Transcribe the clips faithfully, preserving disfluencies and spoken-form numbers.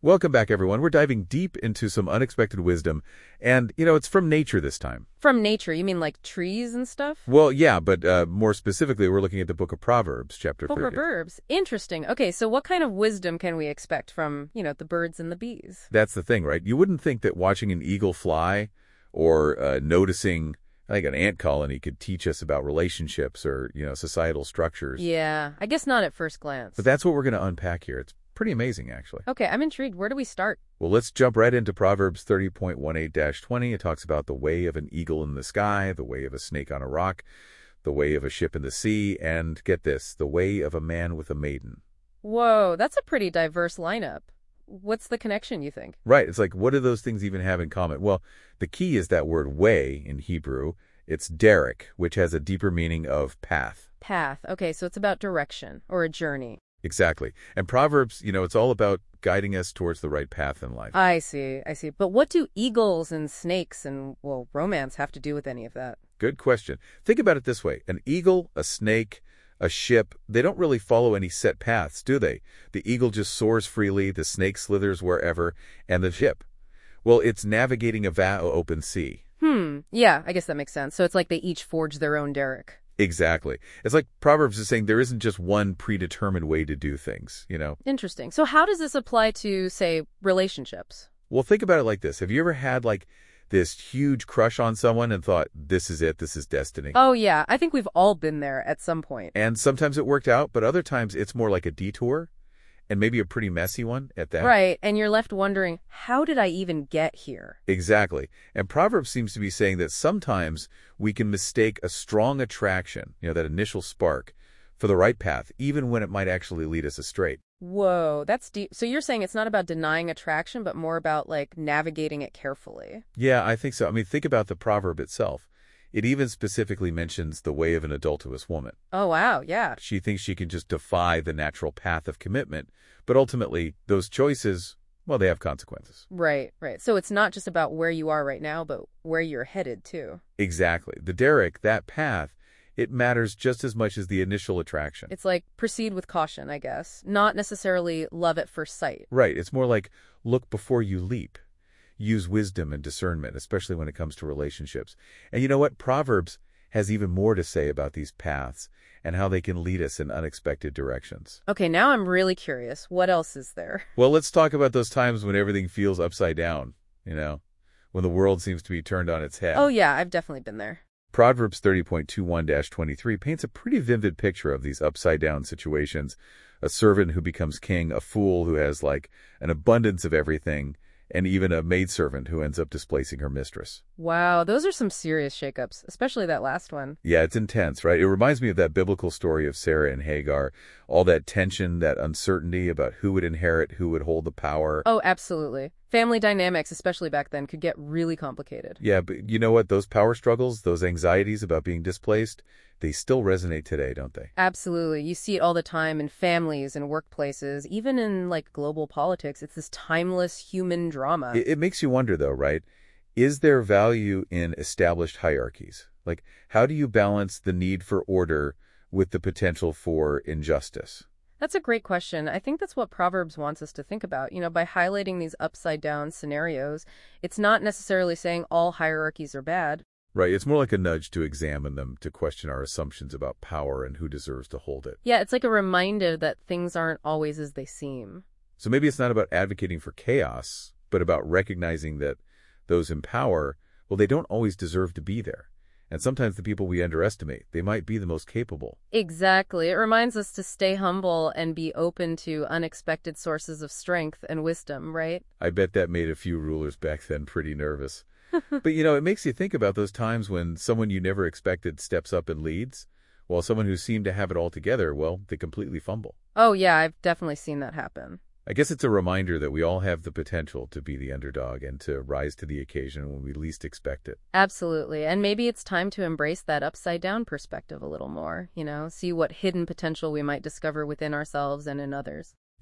Welcome back, everyone. We're diving deep into some unexpected wisdom, and, you know, it's from nature this time. From nature? You mean like trees and stuff? Well, yeah, but uh, more specifically, we're looking at the book of Proverbs, chapter thirty. Proverbs. Interesting. Okay, so what kind of wisdom can we expect from, you know, the birds and the bees? That's the thing, right? You wouldn't think that watching an eagle fly or uh, noticing, I think, an ant colony could teach us about relationships or, you know, societal structures. Yeah, I guess not at first glance. But that's what we're going to unpack here. It's pretty amazing, actually. Okay, I'm intrigued. Where do we start? Well, let's jump right into Proverbs thirty point eighteen dash twenty. It talks about the way of an eagle in the sky, the way of a snake on a rock, the way of a ship in the sea, and, get this, the way of a man with a maiden. Whoa, that's a pretty diverse lineup. What's the connection, you think? Right. It's like, what do those things even have in common? Well, the key is that word way in Hebrew. It's derek, which has a deeper meaning of path. Path. Okay, so it's about direction or a journey. Exactly. And Proverbs, you know, it's all about guiding us towards the right path in life. I see, I see. But what do eagles and snakes and, well, romance have to do with any of that? Good question. Think about it this way. An eagle, a snake, a ship, they don't really follow any set paths, do they? The eagle just soars freely, the snake slithers wherever, and the ship, well, it's navigating a vast open sea. Hmm, yeah, I guess that makes sense. So it's like they each forge their own derrick. Exactly. It's like Proverbs is saying there isn't just one predetermined way to do things, you know? Interesting. So how does this apply to, say, relationships? Well, think about it like this. Have you ever had, like, this huge crush on someone and thought, this is it, this is destiny? Oh, yeah. I think we've all been there at some point. And sometimes it worked out, but other times it's more like a detour, and maybe a pretty messy one at that. Right, and you're left wondering, how did I even get here? Exactly. And Proverbs seems to be saying that sometimes we can mistake a strong attraction, you know, that initial spark, for the right path, even when it might actually lead us astray. Whoa, that's deep. So you're saying it's not about denying attraction, but more about, like, navigating it carefully. Yeah, I think so. I mean, think about the proverb itself. It even specifically mentions the way of an adulterous woman. Oh, wow, yeah. She thinks she can just defy the natural path of commitment, but ultimately, those choices, well, they have consequences. Right, right. So it's not just about where you are right now, but where you're headed, too. Exactly. The derrick, that path, it matters just as much as the initial attraction. It's like proceed with caution, I guess. Not necessarily love at first sight. Right. It's more like look before you leap. Use wisdom and discernment, especially when it comes to relationships. And you know what? Proverbs has even more to say about these paths and how they can lead us in unexpected directions. Okay, now I'm really curious. What else is there? Well, let's talk about those times when everything feels upside down, you know, when the world seems to be turned on its head. Oh, yeah, I've definitely been there. Proverbs thirty point twenty-one dash twenty-three paints a pretty vivid picture of these upside-down situations. A servant who becomes king, a fool who has, like, an abundance of everything, and even a maidservant who ends up displacing her mistress. Wow, those are some serious shakeups, especially that last one. Yeah, it's intense, right? It reminds me of that biblical story of Sarah and Hagar. All that tension, that uncertainty about who would inherit, who would hold the power. Oh, absolutely. Family dynamics, especially back then, could get really complicated. Yeah, but you know what? Those power struggles, those anxieties about being displaced, they still resonate today, don't they? Absolutely. You see it all the time in families and workplaces, even in, like, global politics. It's this timeless human drama. It, it makes you wonder, though, right? Is there value in established hierarchies? Like, how do you balance the need for order with the potential for injustice? That's a great question. I think that's what Proverbs wants us to think about. You know, by highlighting these upside-down scenarios, it's not necessarily saying all hierarchies are bad. Right. It's more like a nudge to examine them, to question our assumptions about power and who deserves to hold it. Yeah, it's like a reminder that things aren't always as they seem. So maybe it's not about advocating for chaos, but about recognizing that those in power, well, they don't always deserve to be there. And sometimes the people we underestimate, they might be the most capable. Exactly. It reminds us to stay humble and be open to unexpected sources of strength and wisdom, right? I bet that made a few rulers back then pretty nervous. But, you know, it makes you think about those times when someone you never expected steps up and leads, while someone who seemed to have it all together, well, they completely fumble. Oh, yeah, I've definitely seen that happen. I guess it's a reminder that we all have the potential to be the underdog and to rise to the occasion when we least expect it. Absolutely. And maybe it's time to embrace that upside-down perspective a little more, you know, see what hidden potential we might discover within ourselves and in others.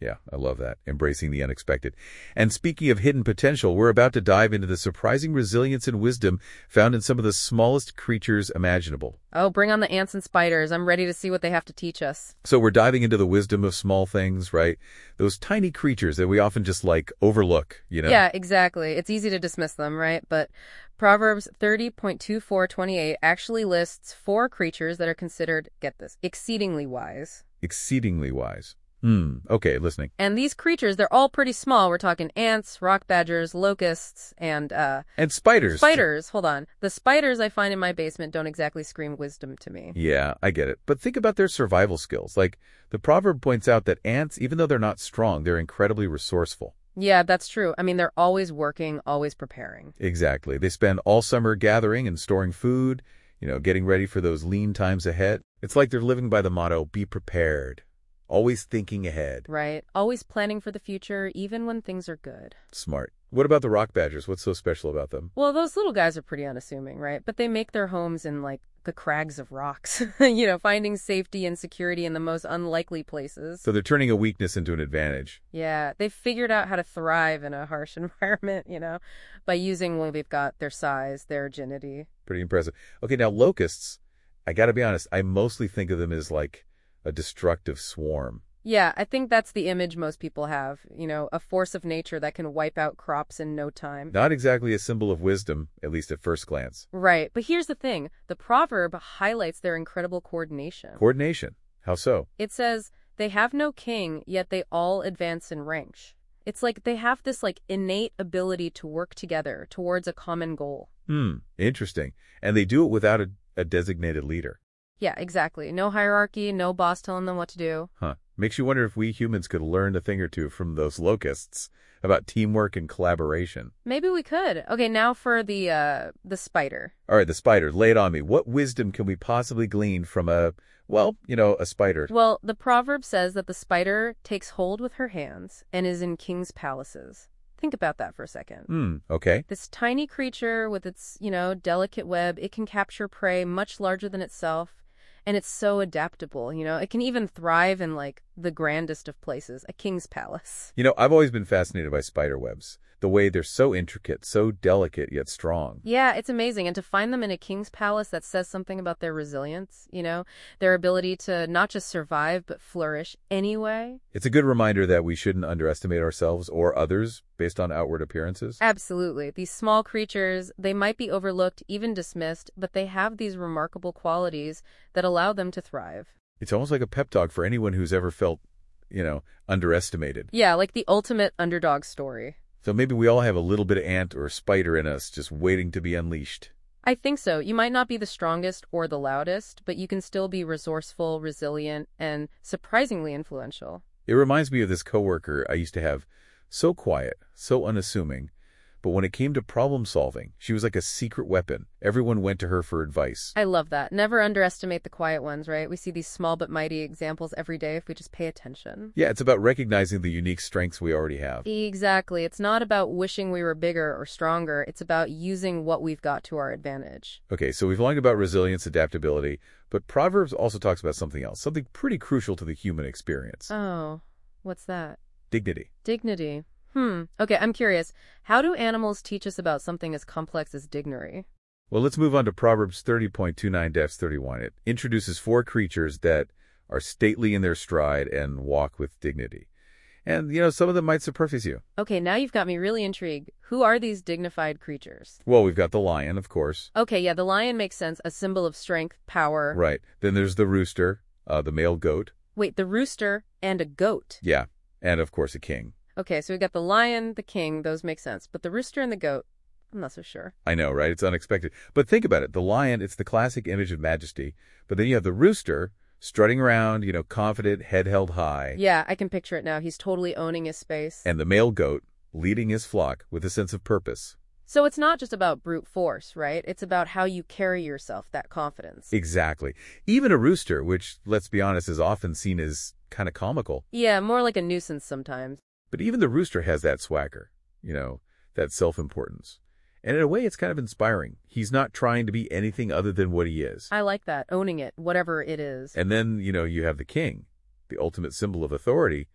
Yeah, I love that. Embracing the unexpected. And speaking of hidden potential, we're about to dive into the surprising resilience and wisdom found in some of the smallest creatures imaginable. Oh, bring on the ants and spiders. I'm ready to see what they have to teach us. So we're diving into the wisdom of small things, right? Those tiny creatures that we often just like overlook, you know? Yeah, exactly. It's easy to dismiss them, right? But Proverbs thirty point two four twenty-eight actually lists four creatures that are considered, get this, exceedingly wise. Exceedingly wise. Hmm. Okay, listening. And these creatures, they're all pretty small. We're talking ants, rock badgers, locusts, and, uh... And spiders. Spiders. Hold on. The spiders I find in my basement don't exactly scream wisdom to me. Yeah, I get it. But think about their survival skills. Like, the proverb points out that ants, even though they're not strong, they're incredibly resourceful. Yeah, that's true. I mean, they're always working, always preparing. Exactly. They spend all summer gathering and storing food, you know, getting ready for those lean times ahead. It's like they're living by the motto, be prepared. Always thinking ahead. Right. Always planning for the future, even when things are good. Smart. What about the rock badgers? What's so special about them? Well, those little guys are pretty unassuming, right? But they make their homes in, like, the crags of rocks. You know, finding safety and security in the most unlikely places. So they're turning a weakness into an advantage. Yeah, they've figured out how to thrive in a harsh environment, you know, by using, well, they've got their size, their agility. Pretty impressive. Okay, now locusts, I gotta be honest, I mostly think of them as like a destructive swarm. Yeah, I think that's the image most people have, you know, a force of nature that can wipe out crops in no time. Not exactly a symbol of wisdom, at least at first glance. Right, but here's the thing. The proverb highlights their incredible coordination. Coordination. How so? It says, they have no king, yet they all advance in rank. It's like they have this, like, innate ability to work together towards a common goal. Hmm, interesting. And they do it without a, a designated leader. Yeah, exactly. No hierarchy, no boss telling them what to do. Huh. Makes you wonder if we humans could learn a thing or two from those locusts about teamwork and collaboration. Maybe we could. Okay, now for the, uh, the spider. All right, the spider, lay it on me. What wisdom can we possibly glean from a, well, you know, a spider? Well, the proverb says that the spider takes hold with her hands and is in king's palaces. Think about that for a second. Hmm, okay. This tiny creature with its, you know, delicate web, it can capture prey much larger than itself. And it's so adaptable, you know. It can even thrive in, like, the grandest of places, a king's palace. You know, I've always been fascinated by spider webs. The way they're so intricate, so delicate, yet strong. Yeah, it's amazing. And to find them in a king's palace, that says something about their resilience, you know, their ability to not just survive, but flourish anyway. It's a good reminder that we shouldn't underestimate ourselves or others based on outward appearances. Absolutely. These small creatures, they might be overlooked, even dismissed, but they have these remarkable qualities that allow them to thrive. It's almost like a pep talk for anyone who's ever felt, you know, underestimated. Yeah, like the ultimate underdog story. So maybe we all have a little bit of ant or spider in us just waiting to be unleashed. I think so. You might not be the strongest or the loudest, but you can still be resourceful, resilient, and surprisingly influential. It reminds me of this coworker I used to have, so quiet, so unassuming, but when it came to problem solving, she was like a secret weapon. Everyone went to her for advice. I love that. Never underestimate the quiet ones, right? We see these small but mighty examples every day if we just pay attention. Yeah, it's about recognizing the unique strengths we already have. Exactly. It's not about wishing we were bigger or stronger. It's about using what we've got to our advantage. Okay, so we've learned about resilience, adaptability, but Proverbs also talks about something else, something pretty crucial to the human experience. Oh, what's that? Dignity. Dignity. Hmm. Okay, I'm curious. How do animals teach us about something as complex as dignity? Well, let's move on to Proverbs thirty point two nine to thirty-one. It introduces four creatures that are stately in their stride and walk with dignity. And, you know, some of them might surprise you. Okay, now you've got me really intrigued. Who are these dignified creatures? Well, we've got the lion, of course. Okay, yeah, the lion makes sense. A symbol of strength, power. Right. Then there's the rooster, uh, the male goat. Wait, the rooster and a goat. Yeah. And, of course, a king. Okay, so we got the lion, the king, those make sense. But the rooster and the goat, I'm not so sure. I know, right? It's unexpected. But think about it. The lion, it's the classic image of majesty. But then you have the rooster strutting around, you know, confident, head held high. Yeah, I can picture it now. He's totally owning his space. And the male goat leading his flock with a sense of purpose. So it's not just about brute force, right? It's about how you carry yourself, that confidence. Exactly. Even a rooster, which, let's be honest, is often seen as kind of comical. Yeah, more like a nuisance sometimes. But even the rooster has that swagger, you know, that self-importance. And in a way, it's kind of inspiring. He's not trying to be anything other than what he is. I like that, owning it, whatever it is. And then, you know, you have the king, the ultimate symbol of authority,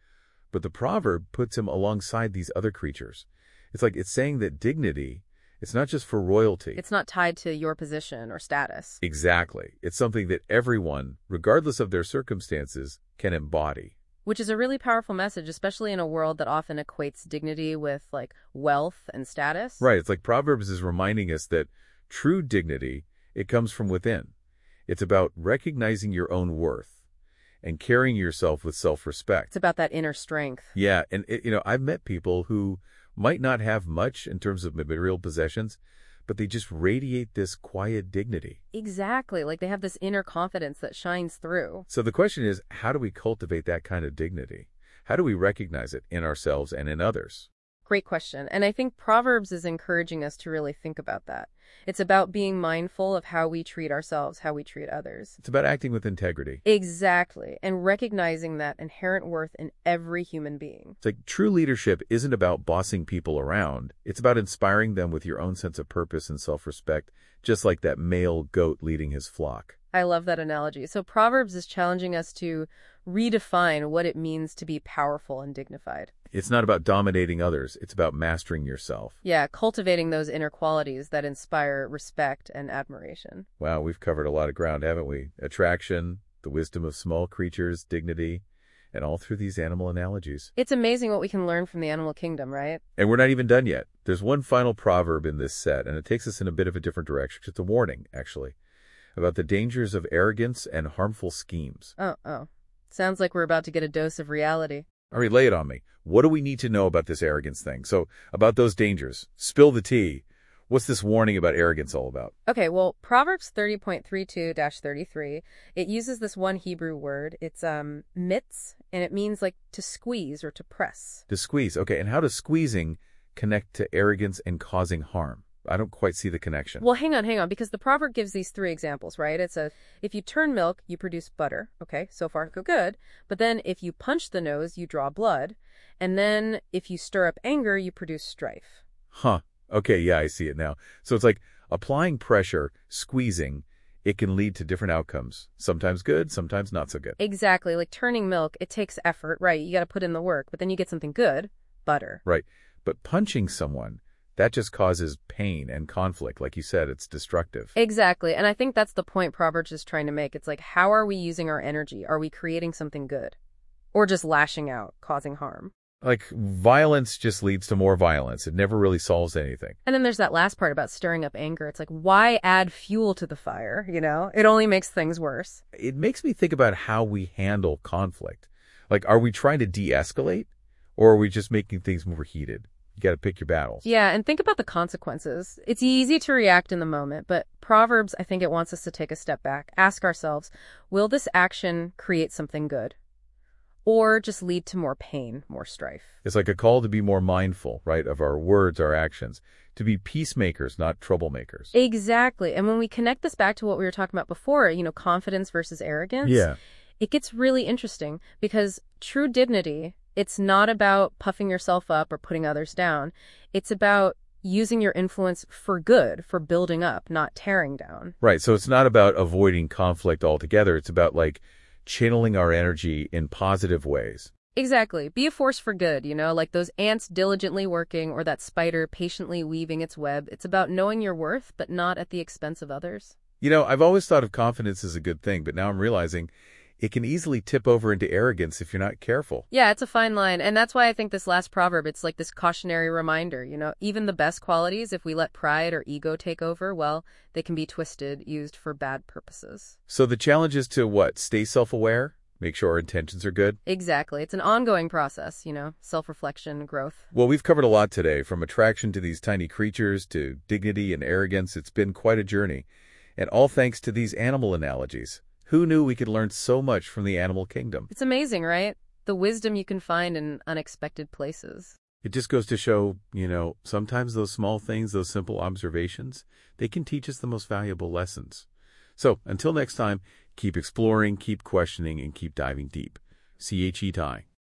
but the proverb puts him alongside these other creatures. It's like it's saying that dignity, it's not just for royalty. It's not tied to your position or status. Exactly. It's something that everyone, regardless of their circumstances, can embody. Which is a really powerful message, especially in a world that often equates dignity with, like, wealth and status. Right. It's like Proverbs is reminding us that true dignity, it comes from within. It's about recognizing your own worth and carrying yourself with self-respect. It's about that inner strength. Yeah. And, it, you know, I've met people who might not have much in terms of material possessions, but they just radiate this quiet dignity. Exactly. Like they have this inner confidence that shines through. So the question is, how do we cultivate that kind of dignity? How do we recognize it in ourselves and in others? Great question. And I think Proverbs is encouraging us to really think about that. It's about being mindful of how we treat ourselves, how we treat others. It's about acting with integrity. Exactly. And recognizing that inherent worth in every human being. It's like true leadership isn't about bossing people around. It's about inspiring them with your own sense of purpose and self-respect, just like that male goat leading his flock. I love that analogy. So Proverbs is challenging us to redefine what it means to be powerful and dignified. It's not about dominating others. It's about mastering yourself. Yeah, cultivating those inner qualities that inspire respect and admiration. Wow, we've covered a lot of ground, haven't we? Attraction, the wisdom of small creatures, dignity, and all through these animal analogies. It's amazing what we can learn from the animal kingdom, right? And we're not even done yet. There's one final proverb in this set, and it takes us in a bit of a different direction. It's a warning, actually, about the dangers of arrogance and harmful schemes. Oh, oh. Sounds like we're about to get a dose of reality. All right, lay it on me. What do we need to know about this arrogance thing? So, about those dangers. Spill the tea. What's this warning about arrogance all about? Okay, well, Proverbs thirty point three two dash thirty-three, it uses this one Hebrew word. It's um mitz, and it means like to squeeze or to press. To squeeze. Okay, and how does squeezing connect to arrogance and causing harm? I don't quite see the connection. Well, hang on, hang on, because the proverb gives these three examples, right? It says, if you turn milk, you produce butter. Okay, so far, go good. But then if you punch the nose, you draw blood. And then if you stir up anger, you produce strife. Huh. Okay, yeah, I see it now. So it's like applying pressure, squeezing, it can lead to different outcomes. Sometimes good, sometimes not so good. Exactly. Like turning milk, it takes effort, right? You got to put in the work, but then you get something good, butter. Right. But punching someone, that just causes pain and conflict. Like you said, it's destructive. Exactly. And I think that's the point Proverbs is trying to make. It's like, how are we using our energy? Are we creating something good? Or just lashing out, causing harm? Like, violence just leads to more violence. It never really solves anything. And then there's that last part about stirring up anger. It's like, why add fuel to the fire? You know, it only makes things worse. It makes me think about how we handle conflict. Like, are we trying to de-escalate? Or are we just making things more heated? You got to pick your battles. Yeah, and think about the consequences. It's easy to react in the moment, but Proverbs, I think it wants us to take a step back, ask ourselves, will this action create something good? Or just lead to more pain, more strife? It's like a call to be more mindful, right, of our words, our actions, to be peacemakers, not troublemakers. Exactly. And when we connect this back to what we were talking about before, you know, confidence versus arrogance, yeah, it gets really interesting because true dignity, it's not about puffing yourself up or putting others down. It's about using your influence for good, for building up, not tearing down. Right. So it's not about avoiding conflict altogether. It's about, like, channeling our energy in positive ways. Exactly. Be a force for good, you know, like those ants diligently working or that spider patiently weaving its web. It's about knowing your worth, but not at the expense of others. You know, I've always thought of confidence as a good thing, but now I'm realizing it can easily tip over into arrogance if you're not careful. Yeah, it's a fine line. And that's why I think this last proverb, it's like this cautionary reminder, you know, even the best qualities, if we let pride or ego take over, well, they can be twisted, used for bad purposes. So the challenge is to what? Stay self-aware? Make sure our intentions are good? Exactly. It's an ongoing process, you know, self-reflection, growth. Well, we've covered a lot today, from attraction to these tiny creatures to dignity and arrogance. It's been quite a journey. And all thanks to these animal analogies. Who knew we could learn so much from the animal kingdom? It's amazing, right? The wisdom you can find in unexpected places. It just goes to show, you know, sometimes those small things, those simple observations, they can teach us the most valuable lessons. So until next time, keep exploring, keep questioning, and keep diving deep. C H E T I.